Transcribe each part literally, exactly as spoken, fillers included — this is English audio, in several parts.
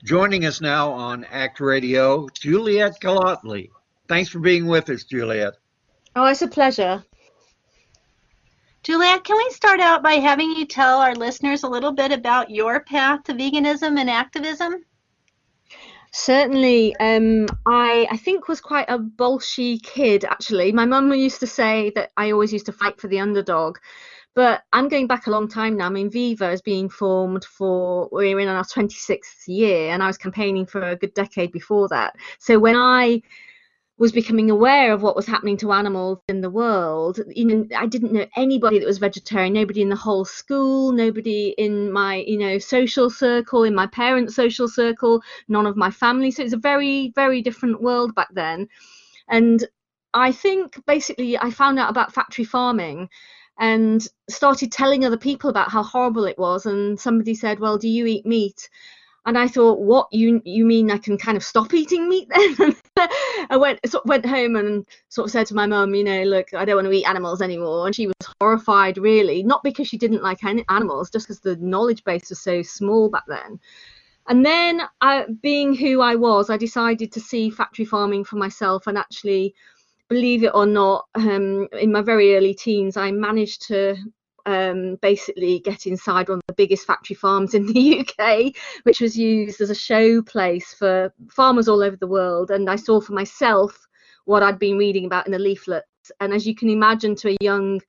Joining us now on ACT Radio, Juliet Golightly. Thanks for being with us, Juliet. Oh, it's a pleasure. Juliet, can we start out by having you tell our listeners a little bit about your path to veganism and activism? Certainly. Um, I, I think was quite a bolshy kid, actually. My mum used to say that I always used to fight for the underdog. But I'm going back a long time now. I mean, Viva is being formed for, we're in our twenty-sixth year, and I was campaigning for a good decade before that. So when I was becoming aware of what was happening to animals in the world, you know, I didn't know anybody that was vegetarian, nobody in the whole school, nobody in my, you know, social circle, in my parents' social circle, none of my family. So it's a very, very different world back then. And I think basically I found out about factory farming and started telling other people about how horrible it was. And somebody said, well, do you eat meat? And I thought, what, you you mean I can kind of stop eating meat then? I went sort of went home and sort of said to my mum, you know, look, I don't want to eat animals anymore. And she was horrified, really, not because she didn't like any animals, just because the knowledge base was so small back then. And then, I, being who I was, I decided to see factory farming for myself, and actually, believe it or not, um, in my very early teens, I managed to um, basically get inside one of the biggest factory farms in the U K, which was used as a show place for farmers all over the world. And I saw for myself what I'd been reading about in the leaflets. And as you can imagine, to a young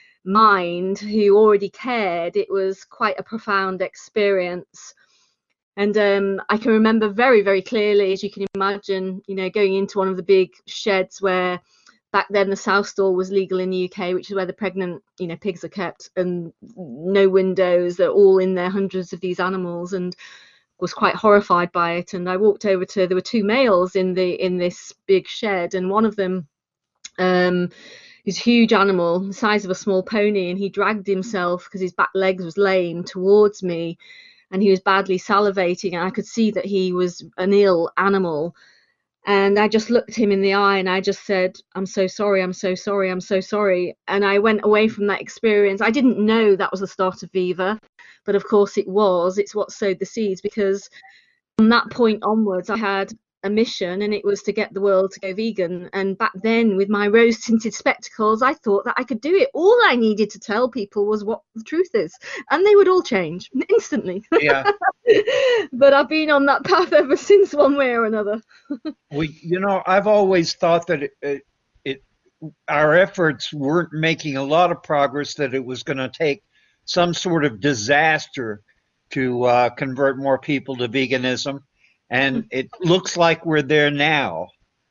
mind who already cared, it was quite a profound experience. And um, I can remember very, very clearly, as you can imagine, you know, going into one of the big sheds where back then the sow stall was legal in the U K, which is where the pregnant, you know, pigs are kept, and no windows. They're all in there, hundreds of these animals, and was quite horrified by it. And I walked over to, there were two males in the in this big shed, and one of them um, is a huge animal, the size of a small pony, and he dragged himself because his back legs was lame towards me. And he was badly salivating, and I could see that he was an ill animal. And I just looked him in the eye and I just said, I'm so sorry, I'm so sorry, I'm so sorry. And I went away from that experience. I didn't know that was the start of Viva, but of course it was. It's what sowed the seeds, because from that point onwards, I had a mission, and it was to get the world to go vegan. And back then, with my rose tinted spectacles, I thought that I could do it. All I needed to tell people was what the truth is, and they would all change instantly. Yeah. But I've been on that path ever since, one way or another. We, you know, I've always thought that it, it, it our efforts weren't making a lot of progress, that it was going to take some sort of disaster to uh, convert more people to veganism. And it looks like we're there now.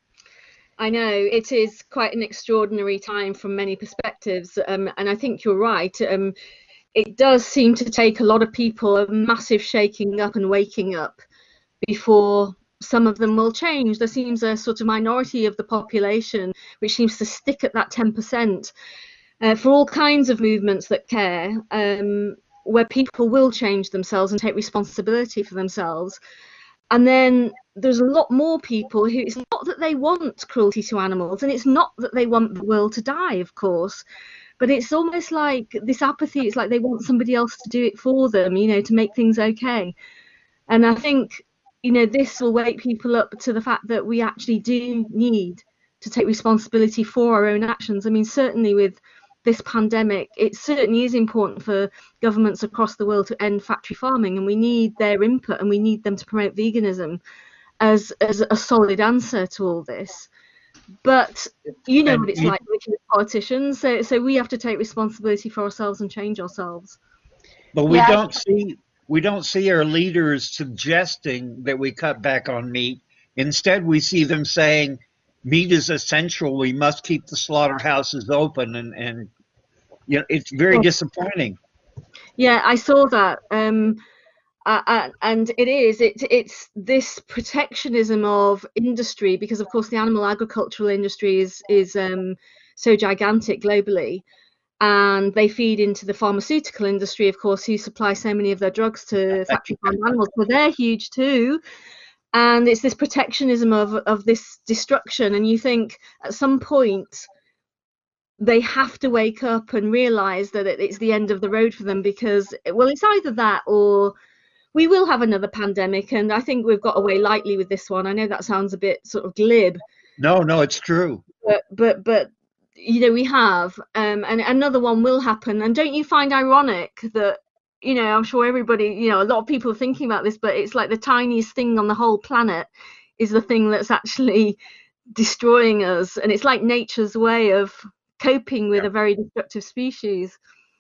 I know it is quite an extraordinary time from many perspectives, um, and I think you're right. Um, it does seem to take a lot of people a massive shaking up and waking up before some of them will change. There seems a sort of minority of the population which seems to stick at that ten percent uh, for all kinds of movements that care, um, where people will change themselves and take responsibility for themselves. And then there's a lot more people who, it's not that they want cruelty to animals, and it's not that they want the world to die, of course, but it's almost like this apathy. It's like they want somebody else to do it for them, you know, to make things okay. And I think, you know, this will wake people up to the fact that we actually do need to take responsibility for our own actions. I mean, certainly with this pandemic, it certainly is important for governments across the world to end factory farming, and we need their input, and we need them to promote veganism as as a solid answer to all this. But you know what it's like with politicians, so so we have to take responsibility for ourselves and change ourselves. But we Yeah. don't see we don't see our leaders suggesting that we cut back on meat. Instead, we see them saying meat is essential. We must keep the slaughterhouses open, and and you know, it's very disappointing. Yeah, I saw that. Um, uh, uh, and it is, it, it's this protectionism of industry, because of course the animal agricultural industry is, is um, so gigantic globally, and they feed into the pharmaceutical industry, of course, who supply so many of their drugs to factory farmed animals, so they're huge too. And it's this protectionism of, of this destruction, and you think at some point they have to wake up and realize that it's the end of the road for them, because, well, it's either that or we will have another pandemic, and I think we've got away lightly with this one. I know that sounds a bit sort of glib, No, no, it's true. but but but you know, we have, um, and another one will happen. And don't you find ironic that, you know, I'm sure everybody, you know, a lot of people are thinking about this, but it's like the tiniest thing on the whole planet is the thing that's actually destroying us, and it's like nature's way of coping with Yeah. a very destructive species.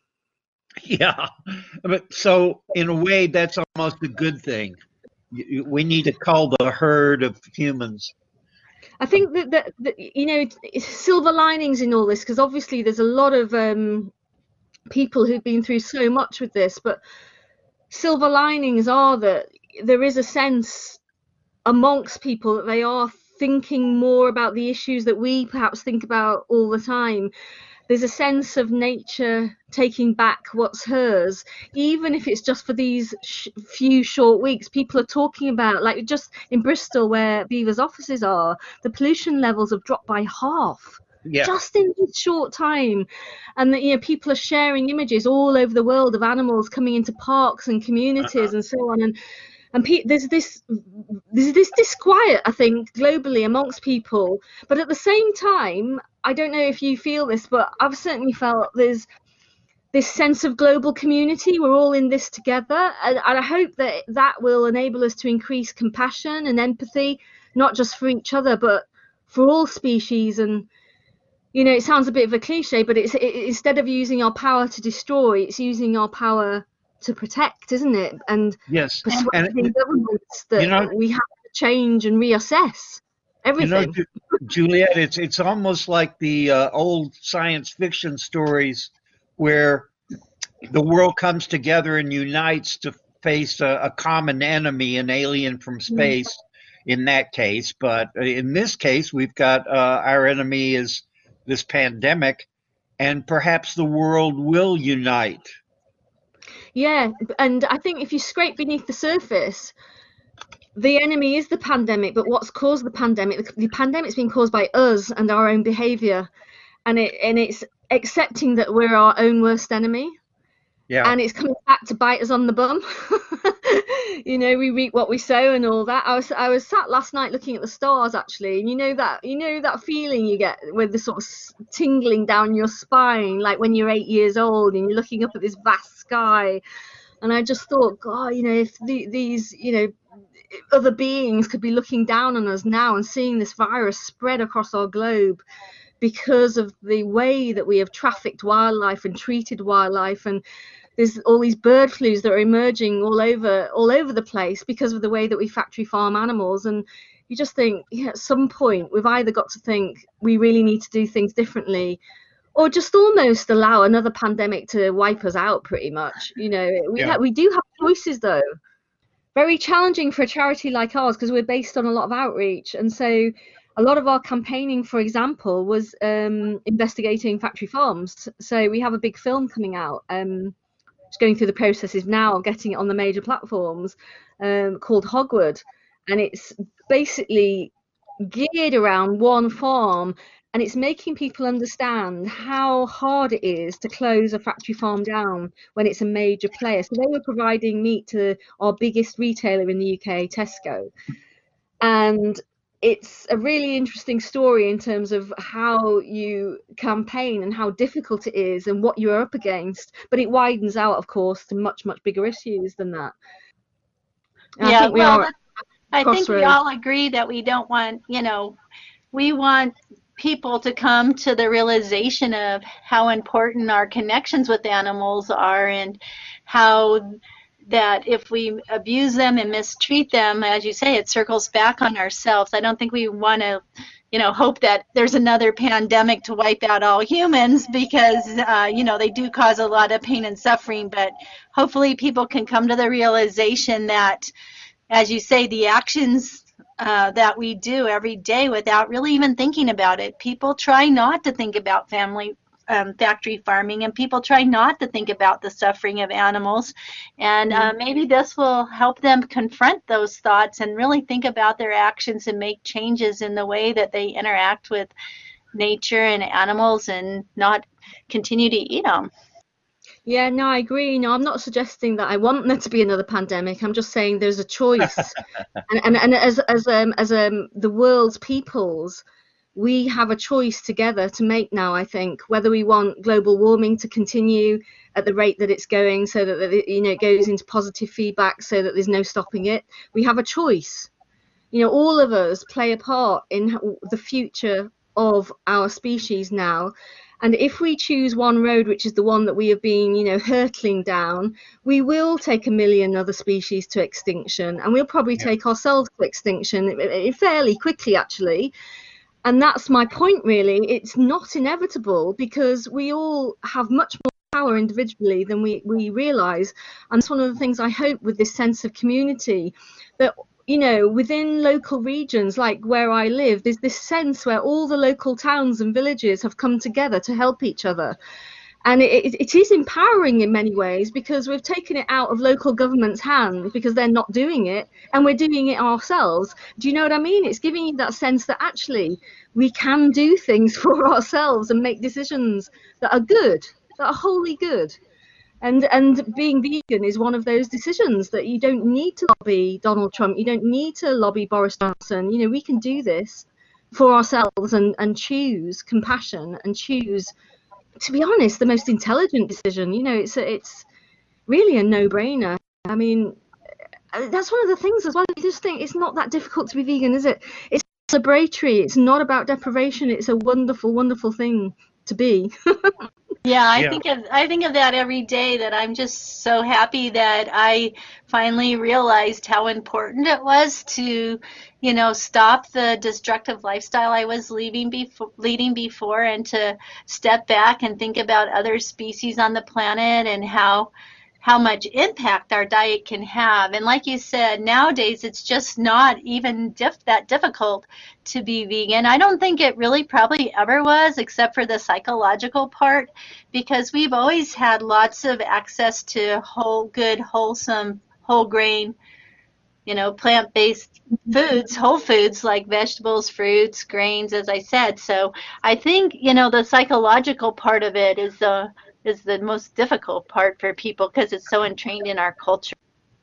Yeah. But so in a way, that's almost a good thing. Y- y- We need to cull the herd of humans. I think that, that, that you know, it's silver linings in all this, because obviously there's a lot of um, people who've been through so much with this, but silver linings are that there is a sense amongst people that they are thinking more about the issues that we perhaps think about all the time. There's a sense of nature taking back what's hers, even if it's just for these sh- few short weeks. People are talking about, like just in Bristol where Beaver's offices are, the pollution levels have dropped by half Yeah. just in this short time. And that, you know, people are sharing images all over the world of animals coming into parks and communities Uh-huh. and so on. And and pe- there's this there's this disquiet, I think, globally amongst people. But at the same time, I don't know if you feel this, but I've certainly felt there's this sense of global community. We're all in this together, and, and I hope that that will enable us to increase compassion and empathy, not just for each other, but for all species. And you know, it sounds a bit of a cliche, but it's it, instead of using our power to destroy, it's using our power to protect, isn't it? And Yes. And, persuading governments you that know, we have to change and reassess you know, everything. Ju- Juliet, it's it's almost like the uh, old science fiction stories where the world comes together and unites to face a, a common enemy, an alien from Mm. space in that case. But in this case, we've got uh, our enemy is this pandemic, and perhaps the world will unite. Yeah, and I think if you scrape beneath the surface, the enemy is the pandemic, but what's caused the pandemic? The, the pandemic's been caused by us and our own behavior, and it and it's accepting that we're our own worst enemy. Yeah. And it's coming back to bite us on the bum. You know, we reap what we sow and all that. I was I was sat last night looking at the stars actually, and you know that you know that feeling you get with the sort of tingling down your spine, like when you're eight years old and you're looking up at this vast sky. And I just thought, God, you know, if the, these, you know, other beings could be looking down on us now and seeing this virus spread across our globe because of the way that we have trafficked wildlife and treated wildlife, and there's all these bird flus that are emerging all over all over the place because of the way that we factory farm animals. And you just think, yeah, at some point we've either got to think we really need to do things differently, or just almost allow another pandemic to wipe us out pretty much. You know, we Yeah. ha- we do have choices though. Very challenging for a charity like ours because we're based on a lot of outreach, and so a lot of our campaigning, for example, was um, investigating factory farms. So we have a big film coming out, um, just going through the processes now of getting it on the major platforms, um, called Hogwood, and it's basically geared around one farm, and it's making people understand how hard it is to close a factory farm down when it's a major player. So they were providing meat to our biggest retailer in the U K, Tesco, and it's a really interesting story in terms of how you campaign and how difficult it is and what you're up against, but it widens out, of course, to much much bigger issues than that. And I Yeah, think we well, are at I think we crossroads. all agree that we don't want, you know, we want people to come to the realization of how important our connections with animals are, and how that if we abuse them and mistreat them, as you say, it circles back on ourselves. I don't think we want to, you know, hope that there's another pandemic to wipe out all humans, because, uh, you know, they do cause a lot of pain and suffering. But hopefully people can come to the realization that, as you say, the actions uh, that we do every day without really even thinking about it. People try not to think about family um, factory farming, and people try not to think about the suffering of animals. And uh, maybe this will help them confront those thoughts and really think about their actions and make changes in the way that they interact with nature and animals, and not continue to eat them. Yeah, no, I agree. No, I'm not suggesting that I want there to be another pandemic. I'm just saying there's a choice, and and, and as as um as um the world's peoples, we have a choice together to make now. I think whether we want global warming to continue at the rate that it's going, so that it, you know it goes into positive feedback, so that there's no stopping it. We have a choice. You know, all of us play a part in the future of our species now. And if we choose one road, which is the one that we have been, you know, hurtling down, we will take a million other species to extinction, and we'll probably Yeah. take ourselves to extinction fairly quickly, actually. And that's my point, really. It's not inevitable because we all have much more power individually than we, we realise. And it's one of the things I hope with this sense of community, that you know, within local regions like where I live, there's this sense where all the local towns and villages have come together to help each other. And it, it is empowering in many ways because we've taken it out of local government's hands because they're not doing it, and we're doing it ourselves. Do you know what I mean? It's giving you that sense that actually we can do things for ourselves and make decisions that are good, that are wholly good. And and being vegan is one of those decisions that you don't need to lobby Donald Trump. You don't need to lobby Boris Johnson. You know, we can do this for ourselves and, and choose compassion and choose, to be honest, the most intelligent decision. You know, it's a, it's really a no-brainer. I mean, that's one of the things as well. You just think it's not that difficult to be vegan, is it? It's celebratory. It's not about deprivation. It's a wonderful, wonderful thing to be. Yeah, I Yeah. think of I think of that every day, that I'm just so happy that I finally realized how important it was to, you know, stop the destructive lifestyle I was leading before, leading before, and to step back and think about other species on the planet and how how much impact our diet can have. And like you said, nowadays it's just not even diff- that difficult to be vegan. I don't think it really probably ever was, except for the psychological part, because we've always had lots of access to whole, good, wholesome, whole grain, you know, plant-based foods, whole foods like vegetables, fruits, grains, as I said. So I think, you know, the psychological part of it is the is the most difficult part for people because it's so entrained in our culture.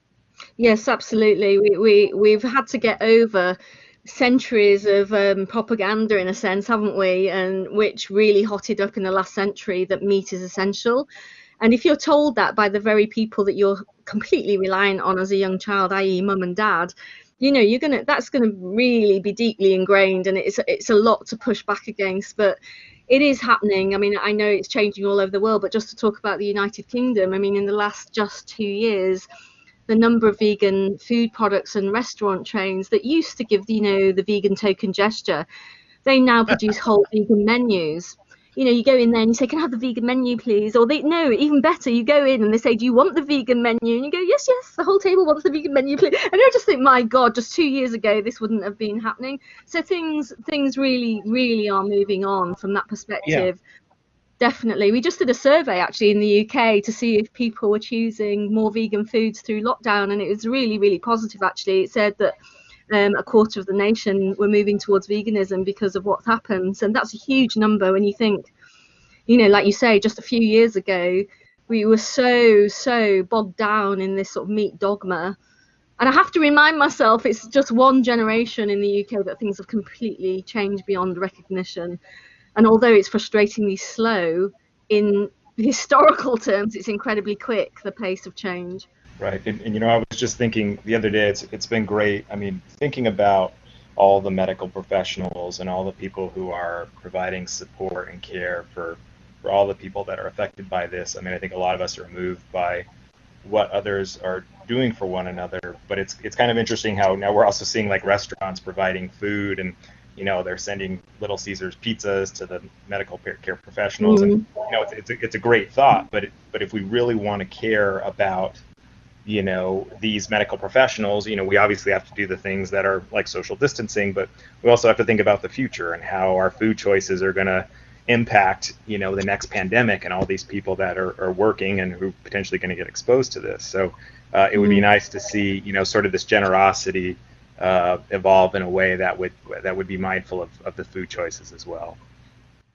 Yes, absolutely. We, we, we've had to get over centuries of um, propaganda, in a sense, haven't we? And which really hotted up in the last century that meat is essential. And if you're told that by the very people that you're completely reliant on as a young child, that is mum and dad, you know, you're gonna that's gonna really be deeply ingrained, and it's it's a lot to push back against. But it is happening. I mean, I know it's changing all over the world, but just to talk about the United Kingdom, I mean, in the last just two years, the number of vegan food products and restaurant chains that used to give, you know, the vegan token gesture, they now produce whole vegan menus. You know, you go in there and you say, "Can I have the vegan menu, please?" Or they, no, even better, you go in and they say, "Do you want the vegan menu?" And you go, "Yes, yes, the whole table wants the vegan menu, please." And I just think, my God, just two years ago, this wouldn't have been happening. So things, things really, really are moving on from that Yeah. perspective. Definitely. We just did a survey actually in the U K to see if people were choosing more vegan foods through lockdown, and it was really, really positive actually. It said that um, a quarter of the nation were moving towards veganism because of what's happened. And that's a huge number when you think, you know, like you say, just a few years ago, we were so, so bogged down in this sort of meat dogma. And I have to remind myself it's just one generation in the U K that things have completely changed beyond recognition. And although it's frustratingly slow, in historical terms, it's incredibly quick, the pace of change. Right. And, and you know, I was just thinking the other day, it's it's been great. I mean, thinking about all the medical professionals and all the people who are providing support and care for for all the people that are affected by this. I mean, I think a lot of us are moved by what others are doing for one another, but it's it's kind of interesting how now we're also seeing like restaurants providing food, and you know, they're sending Little Caesars pizzas to the medical care professionals, and Mm. you know, it's it's a, it's a great thought, but it, but if we really want to care about, you know, these medical professionals, you know, we obviously have to do the things that are like social distancing, but we also have to think about the future and how our food choices are going to impact, you know, the next pandemic and all these people that are, are working and who are potentially going to get exposed to this. So uh, it would be Mm. nice to see, you know, sort of this generosity uh, evolve in a way that would that would be mindful of, of the food choices as well.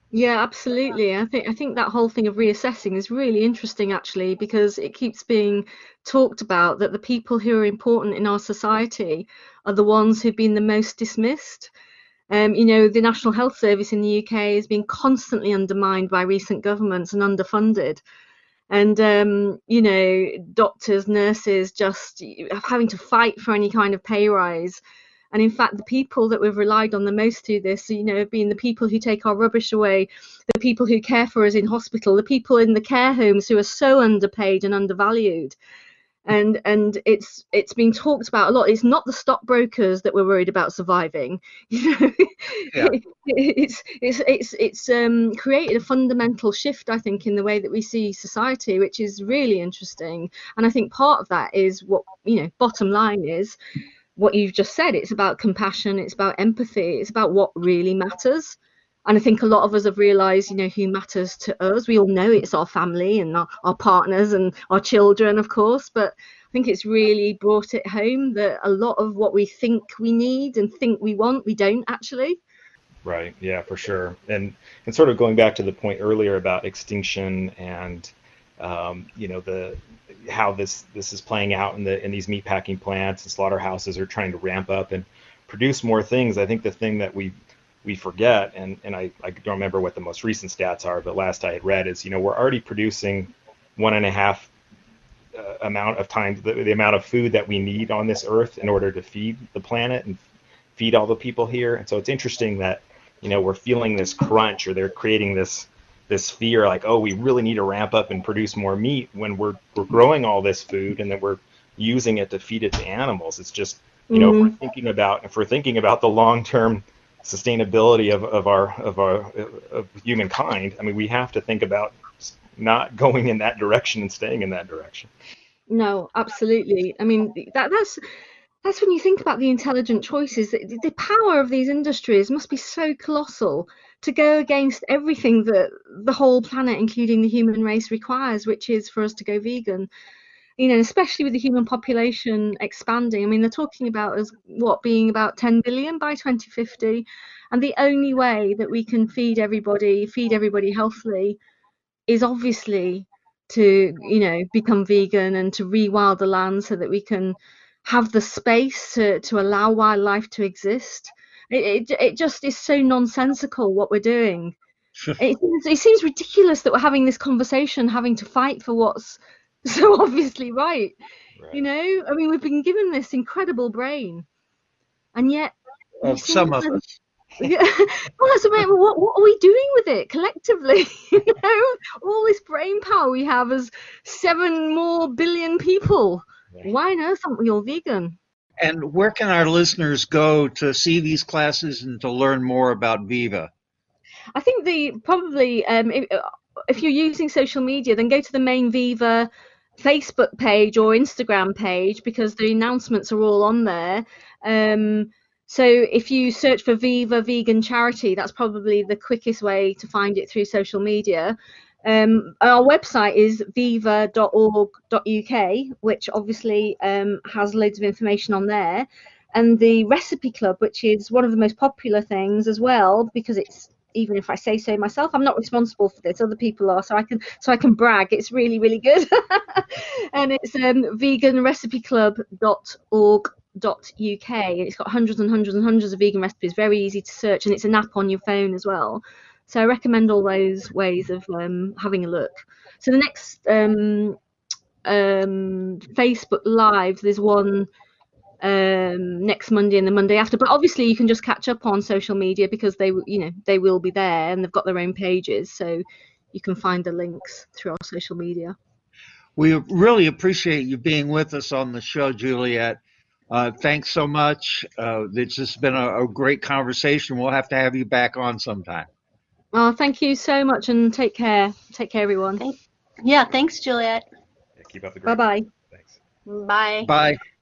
Yeah, absolutely. I think I think that whole thing of reassessing is really interesting actually, because it keeps being talked about that the people who are important in our society are the ones who've been the most dismissed. Um, you know, the National Health Service in the U K has been constantly undermined by recent governments and underfunded. And um, you know, doctors, nurses just having to fight for any kind of pay rise. And in fact, the people that we've relied on the most through this, you know, have been the people who take our rubbish away, the people who care for us in hospital, the people in the care homes who are so underpaid and undervalued. And and it's it's been talked about a lot. It's not the stockbrokers that we're worried about surviving. You know, Yeah. it's it's it's it's um, created a fundamental shift, I think, in the way that we see society, which is really interesting. And I think part of that is what, you know, bottom line is what you've just said. It's about compassion, it's about empathy, it's about what really matters. And I think a lot of us have realized, you know, who matters to us. We all know it's our family and our, our partners and our children, of course, but I think it's really brought it home that a lot of what we think we need and think we want, we don't actually. Right. Yeah, for sure. And and sort of going back to the point earlier about extinction and um, you know the how this this is playing out in the in these meatpacking plants and slaughterhouses are trying to ramp up and produce more things. I think the thing that we we forget, and and I, I don't remember what the most recent stats are, but last I had read is, you know, we're already producing one and a half uh, amount of times the, the amount of food that we need on this earth in order to feed the planet and feed all the people here. And so it's interesting that, you know, we're feeling this crunch, or they're creating this this fear like, oh, we really need to ramp up and produce more meat when we're we're growing all this food and then we're using it to feed it to animals. It's just, you know, if we're Mm, thinking about if we're thinking about the long-term sustainability of, of our of our of humankind, I mean, we have to think about not going in that direction and staying in that direction. no, absolutely. I mean, that that's that's when you think about the intelligent choices. The, the power of these industries must be so colossal to go against everything that the whole planet, including the human race, requires, which is for us to go vegan. You know, especially with the human population expanding. I mean, they're talking about us what being about ten billion by twenty fifty, and the only way that we can feed everybody, feed everybody healthily, is obviously to, you know, become vegan and to rewild the land so that we can have the space to, to allow wildlife to exist. It, it, it just is so nonsensical what we're doing. It, it seems ridiculous that we're having this conversation, having to fight for what's so obviously right. You Right. know, I mean, we've been given this incredible brain, and yet we Of seem some of to. us. Yeah. Well, that's about what what are we doing with it collectively? You know, all this brain power we have as seven more billion people. Right. Why on earth aren't we all vegan? And where can our listeners go to see these classes and to learn more about Viva? I think the probably um, if, if you're using social media, then go to the main Viva Facebook page or Instagram page, because the announcements are all on there. Um, so if you search for Viva Vegan Charity, that's probably the quickest way to find it through social media. Um, our website is viva dot org dot U K, which obviously um, has loads of information on there. And the Recipe Club, which is one of the most popular things as well, because it's, even if I say so myself, I'm not responsible for this. Other people are, so I can so I can brag. It's really really good, and it's um, vegan recipe club dot org dot U K. It's got hundreds and hundreds and hundreds of vegan recipes. Very easy to search, and it's an app on your phone as well. So I recommend all those ways of um, having a look. So the next um, um, Facebook Live, there's one um next Monday and the Monday after, but obviously you can just catch up on social media because they, you know, they will be there and they've got their own pages, so you can find the links through our social media. We really appreciate you being with us on the show, Juliet. Uh, thanks so much. Uh, it's just been a, a great conversation. We'll have to have you back on sometime. Oh, thank you so much, and take care. Take care, everyone. Thank, yeah, thanks, Juliet. Yeah, keep up the Bye great work. bye. Thanks. Bye. Bye.